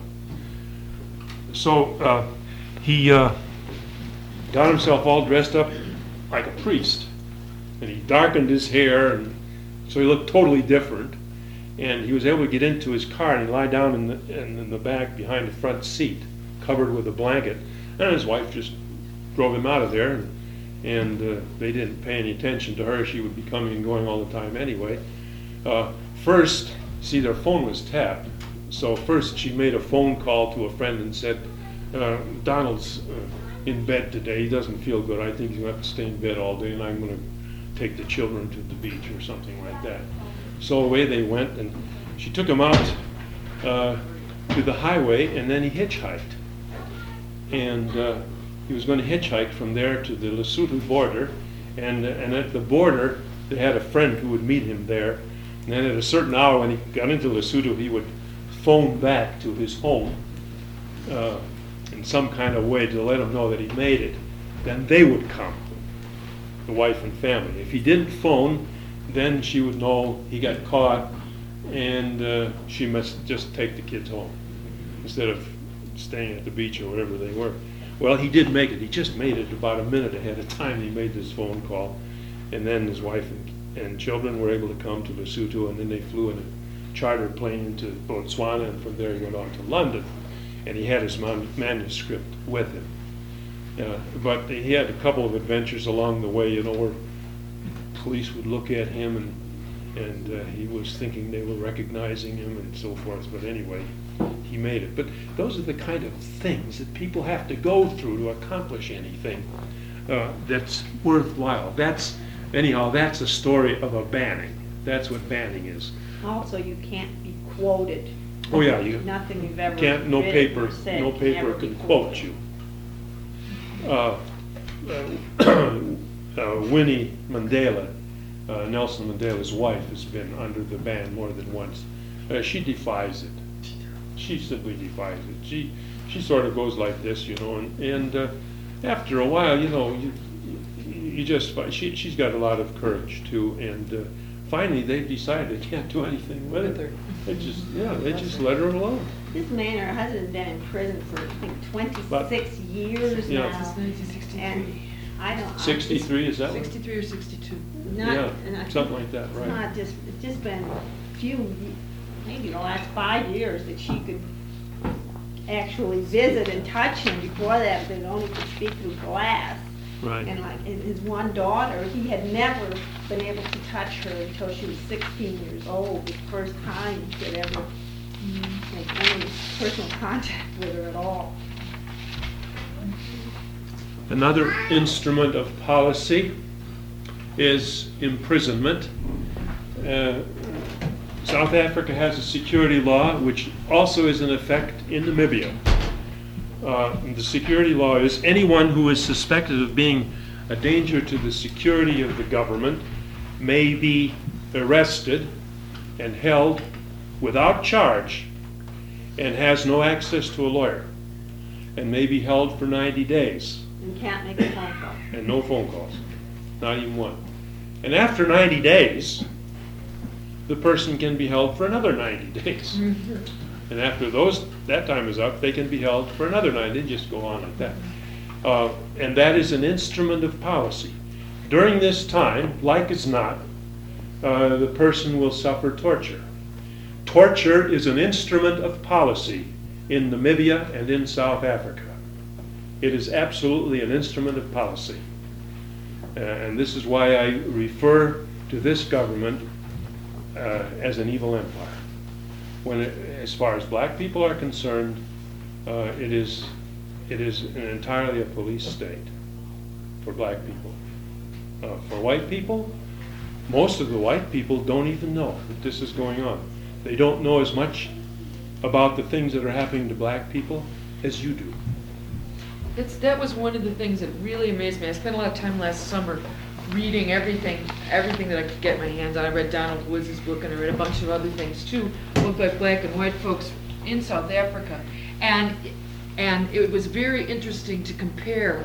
So uh, he uh, got himself all dressed up like a priest, and he darkened his hair, and so he looked totally different. And he was able to get into his car, and he lied down in the in, in the back behind the front seat, covered with a blanket. And his wife just drove him out of there, and, and uh, they didn't pay any attention to her. She would be coming and going all the time anyway. Uh, first, see, their phone was tapped. So first she made a phone call to a friend and said, uh, Donald's uh, in bed today. He doesn't feel good. I think he's going to have to stay in bed all day, and I'm going to take the children to the beach or something like that. So away they went, and she took him out uh, to the highway, and then he hitchhiked. And uh, he was going to hitchhike from there to the Lesotho border, and and at the border they had a friend who would meet him there. And then at a certain hour when he got into Lesotho, he would phone back to his home uh, in some kind of way to let him know that he made it. Then they would come, the wife and family. If he didn't phone, then she would know he got caught, and uh, she must just take the kids home instead of staying at the beach or wherever they were. Well, he did make it. He just made it about a minute ahead of time. He made this phone call, and then his wife and, and children were able to come to Lesotho, and then they flew in a charter plane into Botswana, and from there he went on to London, and he had his man- manuscript with him. Uh, but he had a couple of adventures along the way, you know, where police would look at him, and and uh, he was thinking they were recognizing him and so forth. But anyway, he made it. But those are the kind of things that people have to go through to accomplish anything uh, that's worthwhile. That's, anyhow, that's a story of a banning. That's what banning is. Also, you can't be quoted. Oh, yeah, you Nothing you've ever can't, no written paper, or said no can paper ever be can quote quoted. you. Uh, uh, uh, Winnie Mandela, uh, Nelson Mandela's wife, has been under the ban more than once. Uh, she defies it. She simply defies it. She she sort of goes like this, you know, and, and uh, after a while, you know, you, you just find, she, she's got a lot of courage too, and uh, finally they've decided they can't do anything with With her. her. They just, yeah, they just let her alone. This man, her husband, has been in prison for, I think, twenty-six years Yeah. now. Since nineteen sixty-three. And I don't. I Sixty-three, is that what? Sixty-three or sixty-two. just- Not, Yeah, and I- something like that, It's right. not just, it's just been a few, maybe the last five years that she could actually visit and touch him. Before that, they only could speak through glass. Right. And like his his one daughter, he had never been able to touch her until she was sixteen years old, the first time he could ever make any personal contact with her at all. Another instrument of policy is imprisonment. Uh, South Africa has a security law which also is in effect in Namibia. Uh, the security law is anyone who is suspected of being a danger to the security of the government may be arrested and held without charge and has no access to a lawyer and may be held for ninety days. And can't make a phone call. And no phone calls, not even one. And after ninety days, the person can be held for another ninety days. And after those, that time is up, they can be held for another ninety, just go on like that. Uh, and that is an instrument of policy. During this time, like as not, uh, the person will suffer torture. Torture is an instrument of policy in Namibia and in South Africa. It is absolutely an instrument of policy. Uh, and this is why I refer to this government uh, as an evil empire. When, it, as far as black people are concerned, uh, it is it is an entirely a police state for black people. Uh, for white people, most of the white people don't even know that this is going on. They don't know as much about the things that are happening to black people as you do. It's, that was one of the things that really amazed me. I spent a lot of time last summer reading everything, everything that I could get my hands on. I read Donald Woods' book, and I read a bunch of other things too, both by black and white folks in South Africa. And, and it was very interesting to compare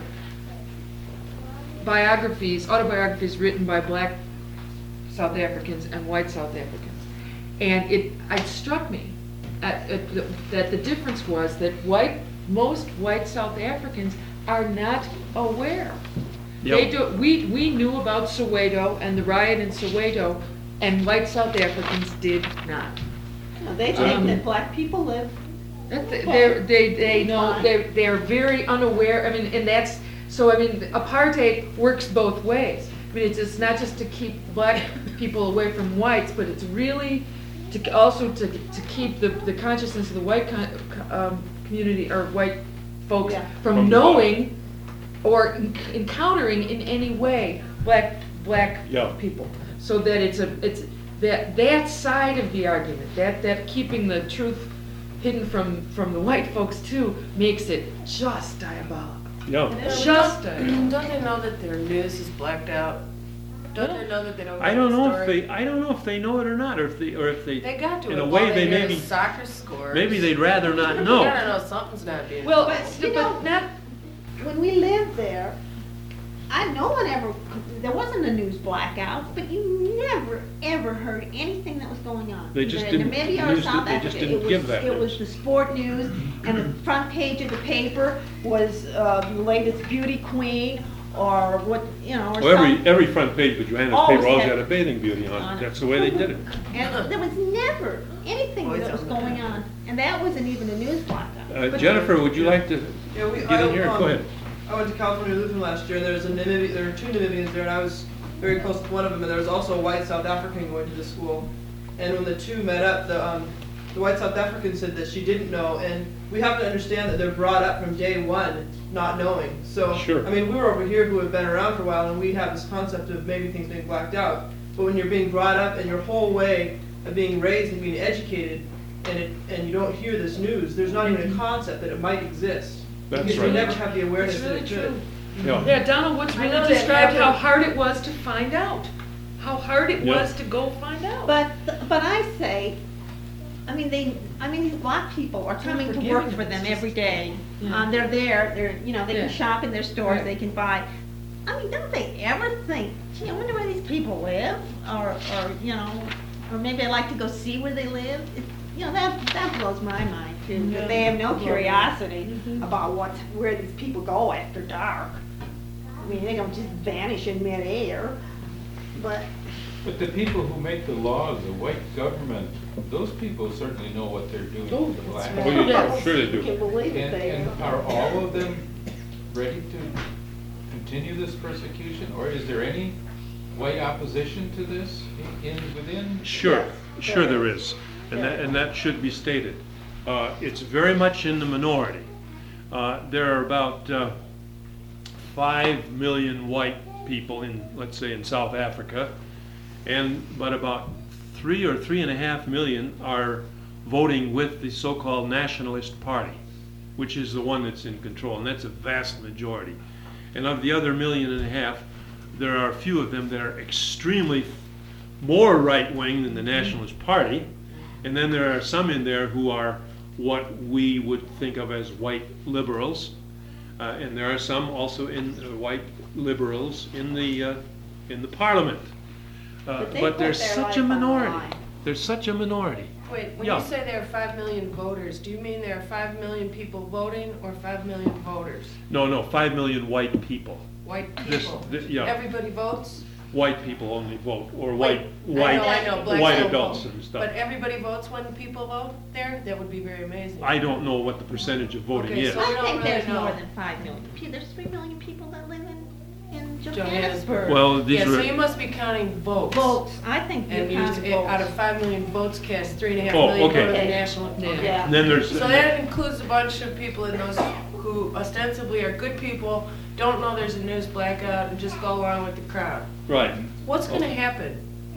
biographies, autobiographies written by black South Africans and white South Africans. And it, it struck me at, at the, that the difference was that white, most white South Africans are not aware. They Yep. do, we, we knew about Soweto and the riot in Soweto, and white South Africans did not. No, They think Um, that black people live, That- They're, they, they know, they're, they're very unaware, I mean, and that's, so I mean, apartheid works both ways. I mean, it's, it's not just to keep black people away from whites, but it's really to also to, to keep the, the consciousness of the white con, um, community, or white folks Yeah. from From knowing or en- encountering in any way black, black Yeah. people. So that it's a, it's, that, that side of the argument, that, that keeping the truth hidden from, from the white folks too, makes it just diabolical. Yeah. Just Don't diabolical. don't they know that their news is blacked out? Don't they know that they don't I get don't the know if story? they, I don't know if they know it or not, or if they, or if they, They got to in it a while way, they they hear maybe, the soccer scores. maybe they'd rather not You know. gotta know something's not being. Well, But, but you know- not, when we lived there, I, no one ever, there wasn't a news blackout, but you never, ever heard anything that was going on. They just Either in didn't- Namibia or news- South they just Africa. didn't It was- give that It was the sport news, and the front page of the paper was, uh, the latest beauty queen, or what, you know, or Well, every, some. every front page of Johanna's Always paper always had- got a bathing beauty on on it. it. That's the way they did it. And there was never anything Always that was on the going paper. on, and that wasn't even a news blackout. Uh, Jennifer, would you like to Yeah, we, get I, in here? um, Go ahead. I went to California Lutheran last year, and there was a Namibia, there were two Namibians there, and I was very close to one of them, and there was also a white South African going to the school. And when the two met up, the um, the white South African said that she didn't know, and we have to understand that they're brought up from day one not knowing. So, Sure. I mean, we were over here who have been around for a while, and we have this concept of maybe things being blacked out. But when you're being brought up and your whole way of being raised and being educated, and it, and you don't hear this news, there's not even a concept that it might exist. That's Because right. you never have the awareness It's that really it could. true. Yeah. Yeah, Donald Woods I really know that described how happened. hard it was to find out. How hard it Yeah. was to go find out. But, but I say, I mean, they, I mean, these black people are coming to work forgiving for them, them it's every day. Yeah. Um, they're there, they're, you know, they Yeah. can shop in their stores, Right. they can buy. I mean, don't they ever think, gee, I wonder where these people live? Or, or, you know, or maybe I'd like to go see where they live. It, you know, that, that blows my mind too, Yeah. that they have no Yeah. curiosity Mhm. about what, where these people go after dark. I mean, they don't just vanish in midair, but. But the people who make the laws, the white government, those people certainly know what they're doing Oh, to the black. Oh, yeah, Yes. sure they You do. can believe it, And, they and are all of them ready to continue this persecution, or is there any white opposition to this in, in- within? Sure, Yes, sure there there is, and that, and that should be stated. Uh, It's very much in the minority. Uh, There are about uh, five million white people in, let's say, in South Africa, and, but about three or three and a half million are voting with the so-called Nationalist Party, which is the one that's in control, and that's a vast majority. And of the other million and a half, there are a few of them that are extremely more right-wing than the Nationalist Party, and then there are some in there who are what we would think of as white liberals, uh, and there are some also in uh, white liberals in the uh, in the Parliament. Uh, But they but put there's their such life a on the minority. line. There's such a minority. Wait, when Yeah. you say there are five million voters, do you mean there are five million people voting or five million voters? No, no, five million white people. White This- people? thi- yeah. Everybody votes? White people only vote, or white, Wait, white, I know, I know, blacks white don't adults vote. and stuff. But everybody votes when people vote there? That would be very amazing. I don't know what the percentage of voting Okay, is. so- We I don't think really there's more know. than five million. Pe- There's three million people that live in, in Johannesburg. Johannesburg. Well, these Yeah, so were, you must be counting votes. Votes, I think And you're you, counting out of votes. five million votes cast, three and a half Oh, million okay. go to the national. okay. Yeah. and then there's, So that includes a bunch of people in those who ostensibly are good people, don't know there's a news blackout, and just go along with the crowd. right. What's gonna happen?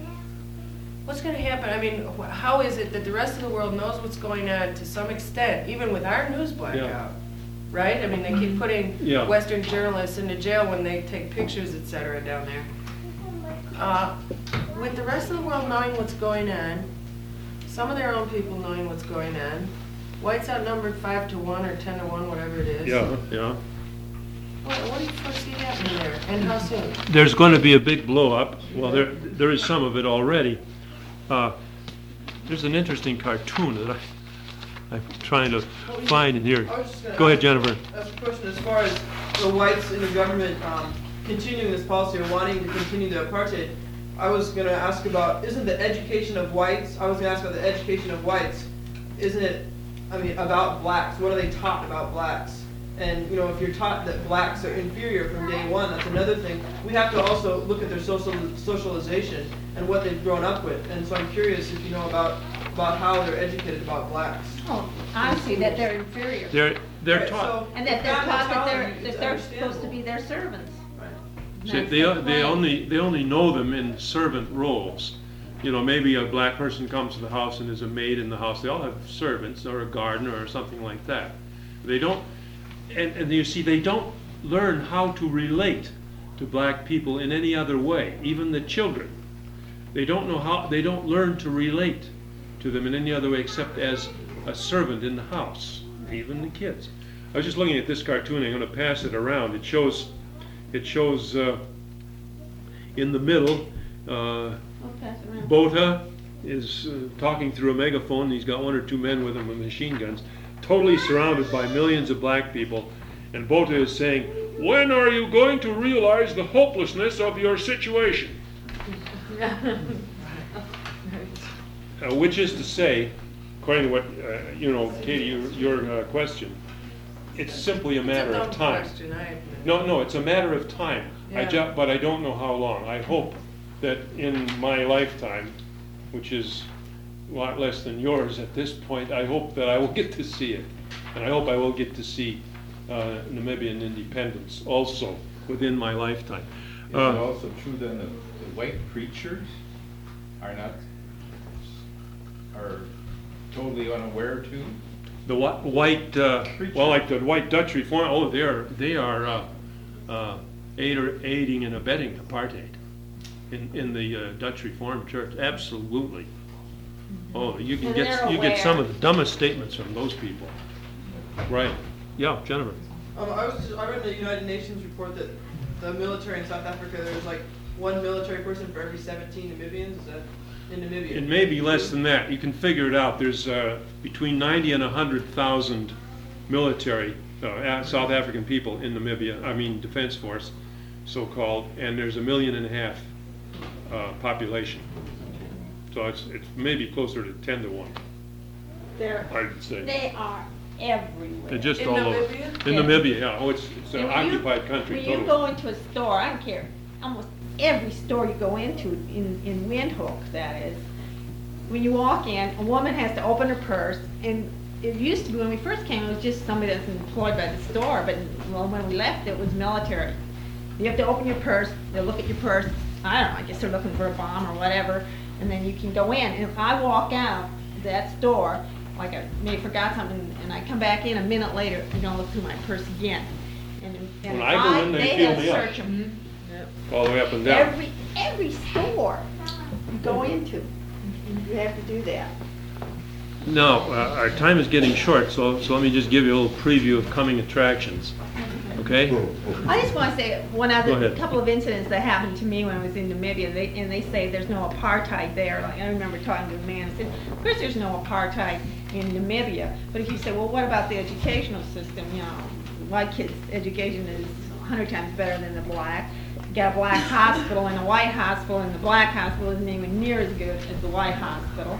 What's gonna happen? I mean, wh- how is it that the rest of the world knows what's going on to some extent, even with our news blackout? Right? I mean, they keep putting Yeah. Western journalists into jail when they take pictures, et cetera, down there. Uh, With the rest of the world knowing what's going on, some of their own people knowing what's going on, whites outnumbered five to one or ten to one, whatever it is. Yeah, yeah. What, what do you foresee happening there, and how soon? There's going to be a big blow up. Well, there, there is some of it already. Uh, There's an interesting cartoon that I, I'm trying to find in here. I was just gonna Go ahead, ask- Jennifer. Ask a question as far as the whites in the government um, continuing this policy or wanting to continue the apartheid. I was gonna ask about, isn't the education of whites, I was gonna ask about the education of whites, isn't it, I mean, about blacks? What are they taught about blacks? And, you know, if you're taught that blacks are inferior from day one, that's another thing. We have to also look at their social socialization and what they've grown up with. And so I'm curious if you know about, about how they're educated about blacks. Oh, I see that they're inferior. They're, they're Right, taught. so And that if they're that taught that they're, mentality is that they're supposed to understandable. be their servants. Right. See, That's they, their they plan. only, they only know them in servant roles. You know, maybe a black person comes to the house and is a maid in the house. They all have servants or a gardener or something like that. They don't, and, and you see, they don't learn how to relate to black people in any other way, even the children. They don't know how, they don't learn to relate to them in any other way except as a servant in the house, even the kids. I was just looking at this cartoon, I'm gonna pass it around. It shows, it shows, uh, in the middle, uh, Okay, so around. Botha is uh, talking through a megaphone. He's got one or two men with him with machine guns, totally surrounded by millions of black people. And Botha is saying, "When are you going to realize the hopelessness of your situation?" Uh, which is to say, according to what, uh, you know, Katie, your, your uh, question, it's simply a matter It's a of dumb time. question, I admit. No, no, it's a matter of time. I Yeah. ju- but I don't know how long. I hope that in my lifetime, which is a lot less than yours at this point. I hope that I will get to see it. And I hope I will get to see uh, Namibian independence also within my lifetime. Is Uh, it also true then that the white preachers are not, are totally unaware too? The whi- white, uh, Preacher. well, like the white Dutch reform, oh, they are, they are uh, uh, aid or- aiding and abetting apartheid in, in the uh, Dutch Reformed Church, absolutely. Oh, you can And get, they're you get some aware. of the dumbest statements from those people. Right, yeah, Jennifer. Um, I was, just- I read in the United Nations report that the military in South Africa, there's like one military person for every seventeen Namibians, is that in Namibia? It may be less than that, you can figure it out. There's uh, between ninety and one hundred thousand military, uh, A- South African people in Namibia, I mean Defense Force, so-called, and there's a million and a half uh, population. So it's, it's maybe closer to ten to one, They're, I'd say. they are everywhere. They're just In all over. Namibia? In Yeah. Namibia, yeah, oh, it's, it's an And when you- occupied country, When you totally. go into a store, I don't care, almost every store you go into, in, in Windhoek, that is, when you walk in, a woman has to open her purse, and it used to be, when we first came, it was just somebody that's employed by the store, but, well, when we left, it was military. You have to open your purse, they'll look at your purse, I don't know, I guess they're looking for a bomb or whatever, and then you can go in. And if I walk out that store, like I may have forgot something, and I come back in a minute later, you don't look through my purse again. And, and When I go in, they feel gotta me up. search 'em. All the way up and down. Every, every store you go into, you have to do that. Now, uh, our time is getting short, so, so let me just give you a little preview of coming attractions, okay? I just want to say one Go other, ahead. couple of incidents that happened to me when I was in Namibia, they, and they say there's no apartheid there. Like, I remember talking to a man and said, of course there's no apartheid in Namibia, but if you say, well, what about the educational system? You know, white kids' education is a hundred times better than the black. You got a black hospital and a white hospital, and the black hospital isn't even near as good as the white hospital.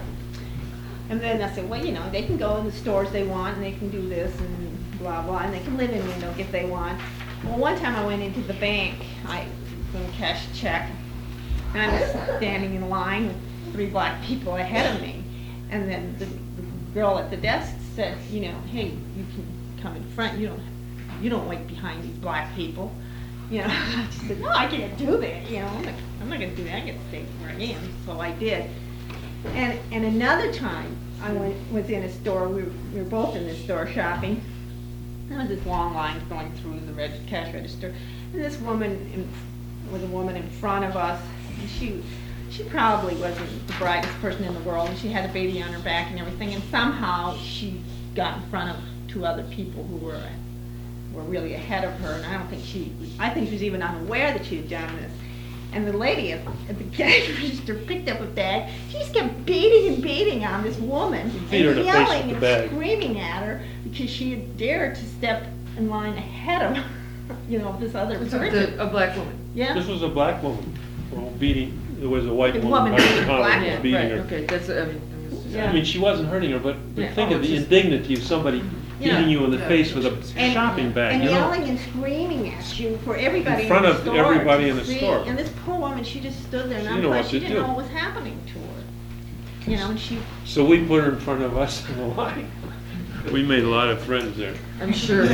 And then I said, well, you know, they can go in the stores they want, and they can do this, and blah, blah, and they can live in Windhoek if they want. Well, one time I went into the bank, I was going to cash a check, and I was standing in line with three black people ahead of me. And then the, the girl at the desk said, you know, hey, you can come in front, you don't, you don't wait behind these black people. You know, I just said, no, I can't do that, you know, I'm not, I'm not going to do that, I get to stay where I am, so I did. And, and another time, I went, was in a store, we were, we were both in this store shopping. There was this long line going through the reg, cash register. And this woman in, was a woman in front of us. And she, she probably wasn't the brightest person in the world, and she had a baby on her back and everything. And somehow she got in front of two other people who were, were really ahead of her. And I don't think she, I think she was even unaware that she had done this. And the lady at, at the cash register picked up a bag. She just kept beating and beating on this woman, Beat her in and the face with yelling the and bag. screaming at her because she had dared to step in line ahead of, you know, this other It's person. a, a black woman. Yeah. This was a black woman, well, beating, there was a white The woman, woman beating Margaret the Connolly, black was one, beating Right, her. okay, that's, I mean, I was- Yeah. I mean, she wasn't hurting her, but, but Yeah. think Oh, of the it's just- indignity of somebody Yeah. hitting you in the Yeah. face with a And- shopping bag, And you know? yelling and screaming at you for everybody In front the of store everybody to in the see. store. And this poor woman, she just stood there, She and didn't know I'm what like, she to didn't do. know what was happening to her. You know, and she, So we put her in front of us in the line. We made a lot of friends there. I'm sure.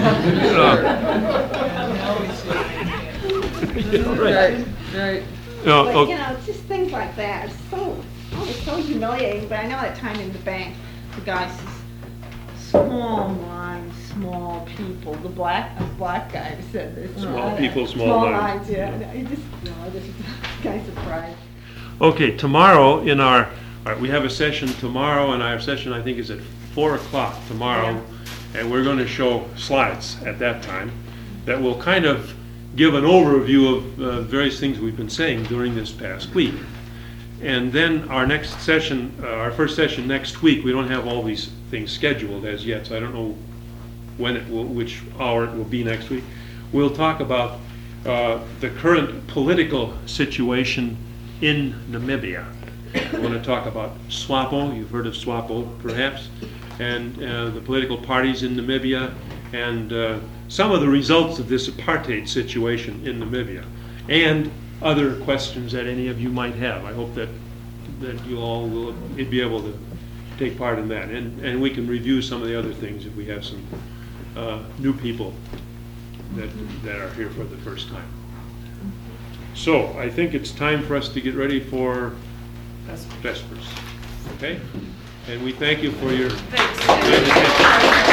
Yeah, right. Right, right. No, but, okay. you know, it's just things like that. It's so, oh, it's so humiliating. But I know that time in the bank, the guy says, small minds, small people. The black, the black guy said this. Small Uh, people, small Small minds. minds, yeah. And I just, you know, this guy's surprised. Okay, tomorrow in our, all right, we have a session tomorrow, and our session, I think, is at four o'clock tomorrow. And we're going to show slides at that time that will kind of give an overview of uh, various things we've been saying during this past week. And then our next session, uh, our first session next week, we don't have all these things scheduled as yet, so I don't know when it will, which hour it will be next week. We'll talk about uh, the current political situation in Namibia. We're going to talk about SWAPO, you've heard of SWAPO perhaps, and uh, the political parties in Namibia, and uh, some of the results of this apartheid situation in Namibia, and other questions that any of you might have. I hope that, that you all will be able to take part in that. And, and we can review some of the other things if we have some uh, new people that, that are here for the first time. So I think it's time for us to get ready for Vespers, okay? And we thank you for your Thanks. kind attention.